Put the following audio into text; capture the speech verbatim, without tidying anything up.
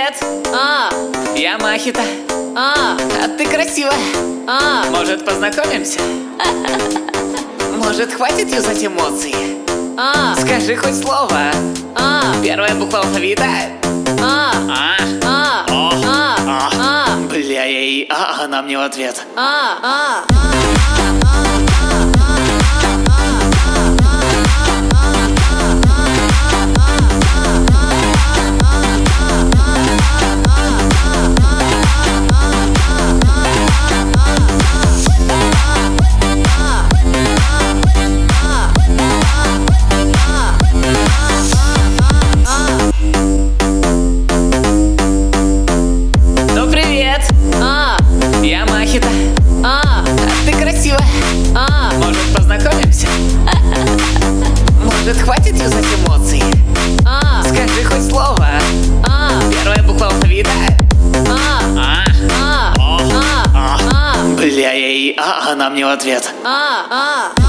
привет! А, Я Махита. а, А ты красивая. а. Может, познакомимся? Может, хватит юзать эмоции? А, Скажи хоть слово. а, Первая буква алфавита. а, А, а, о, а, а. а, Бля, я ей а, она мне в ответ. а, а. Ну, привет! А, Я Махита. а, А ты красивая. а, Может, познакомимся? Может, хватит юзать эмоции? а, Скажи хоть слово. а, Первая буква алфавита. а, А, а, о, а, а. а, Бля, я ей а, она мне в ответ. а, а.